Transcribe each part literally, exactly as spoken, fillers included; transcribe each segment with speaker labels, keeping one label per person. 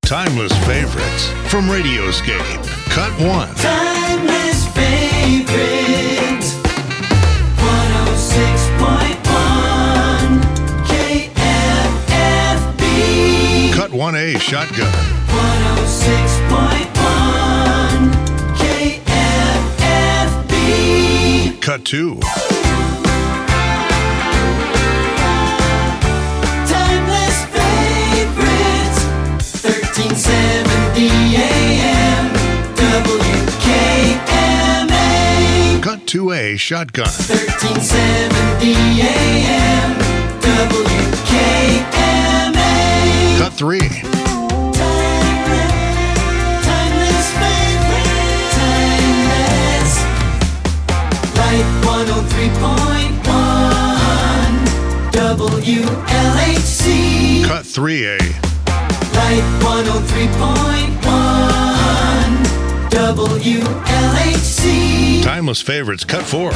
Speaker 1: Timeless Favorites from Radioscape. Cut one.
Speaker 2: Timeless Favorites. one oh six point one K F F B.
Speaker 1: Cut one A, Shotgun.
Speaker 2: one oh six point one K F F B.
Speaker 1: Cut two.
Speaker 2: Timeless Favorites. thirteen seventy A M W K M A.
Speaker 1: Cut two A, Shotgun.
Speaker 2: thirteen seventy A M W K M A.
Speaker 1: Cut three.
Speaker 2: Timeless, timeless favorite, timeless. Light one oh three point one W L H C.
Speaker 1: Cut three A.
Speaker 2: Light one oh three point one W L H C.
Speaker 1: Timeless Favorites, cut four.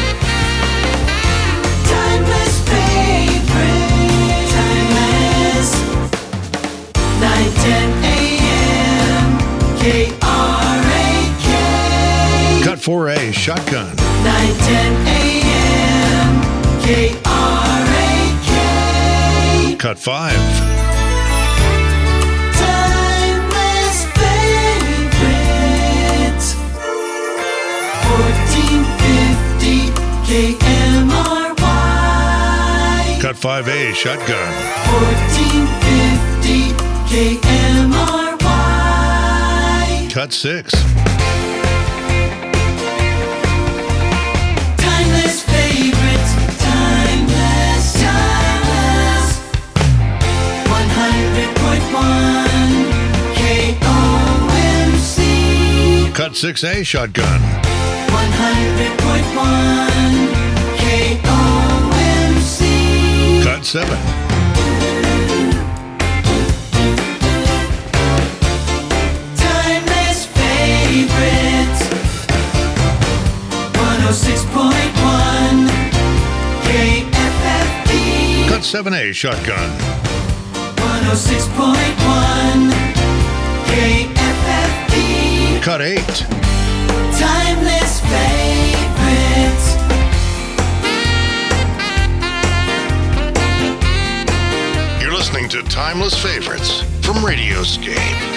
Speaker 2: Timeless favorite, timeless. nine ten A M K R A K.
Speaker 1: Cut four A, Shotgun.
Speaker 2: nine ten A M K R A K.
Speaker 1: Cut five.
Speaker 2: Timeless favorites. fourteen fifty K M R Y.
Speaker 1: Cut five A, Shotgun.
Speaker 2: fourteen fifty K M R Y.
Speaker 1: Cut six.
Speaker 2: Timeless favorites, timeless, timeless. one hundred point one K O M C.
Speaker 1: Cut six A, Shotgun.
Speaker 2: one hundred point one K O M C.
Speaker 1: Cut seven.
Speaker 2: Timeless favorites. one oh six point one K F F B.
Speaker 1: Cut seven A, Shotgun.
Speaker 2: one oh six point one K F F B.
Speaker 1: Cut eight.
Speaker 2: Timeless favorites.
Speaker 1: You're listening to Timeless Favorites from Radioscape.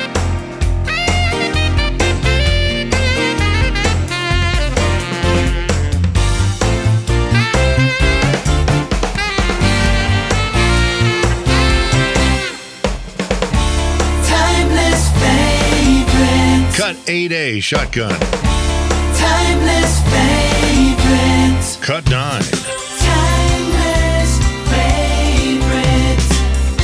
Speaker 2: Timeless favorites.
Speaker 1: Cut eight A, Shotgun.
Speaker 2: Timeless favorites.
Speaker 1: Cut nine.
Speaker 2: Timeless favorites.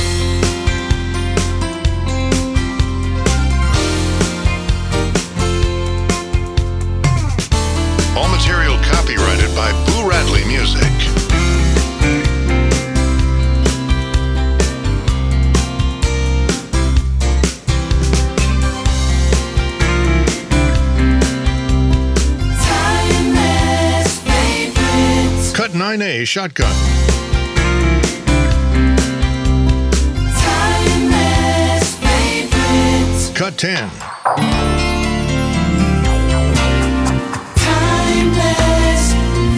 Speaker 1: All material copyrighted by Boo Radley Music.
Speaker 2: Timeless favorites.
Speaker 1: Cut nine A, Shotgun.
Speaker 2: Timeless favorites.
Speaker 1: Cut ten.
Speaker 2: Timeless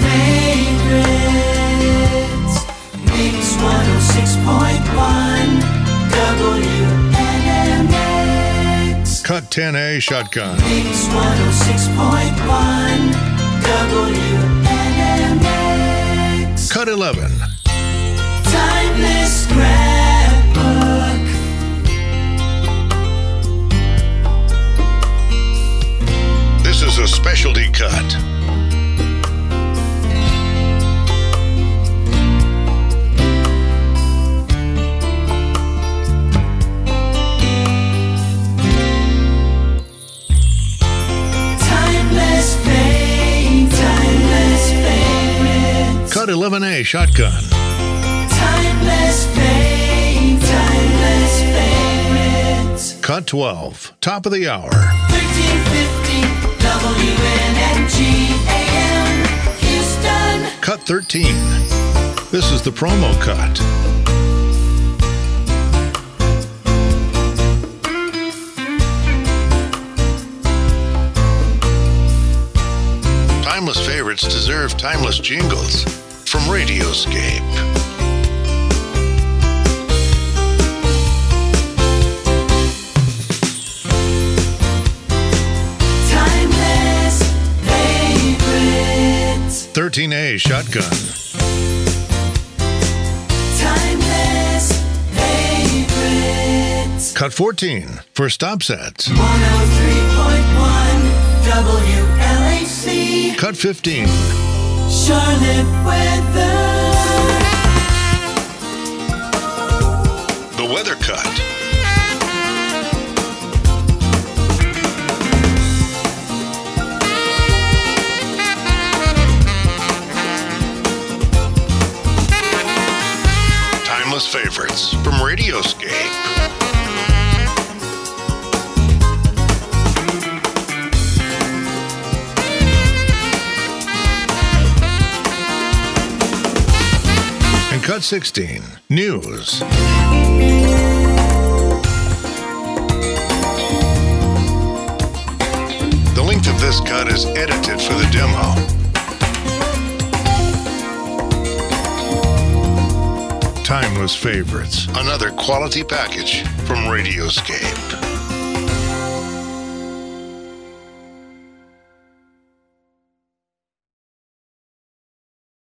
Speaker 2: favorites. Mix one oh six point one W N M X.
Speaker 1: Cut ten A, Shotgun.
Speaker 2: Mix one oh six point one W N M X.
Speaker 1: Cut eleven.
Speaker 2: Timeless scrapbook.
Speaker 1: This is a specialty cut.
Speaker 2: Timeless fave, timeless favorites.
Speaker 1: Cut eleven A, Shotgun.
Speaker 2: Timeless fave, timeless favorites.
Speaker 1: Cut twelve. Top of the hour.
Speaker 2: thirteen fifty W N N G A M Houston.
Speaker 1: Cut thirteen. This is the promo cut. favorites deserve timeless jingles from Radioscape.
Speaker 2: Timeless favorites.
Speaker 1: thirteen A Shotgun.
Speaker 2: Timeless favorites.
Speaker 1: Cut fourteen for Stop Sets.
Speaker 2: one oh three point one W L A C.
Speaker 1: Cut fifteen.
Speaker 2: Charlotte weather.
Speaker 1: The Weather Cut. Timeless favorites from Radioscape. And cut sixteen, news. The length of this cut is edited for the demo. Timeless favorites, another quality package from Radioscape.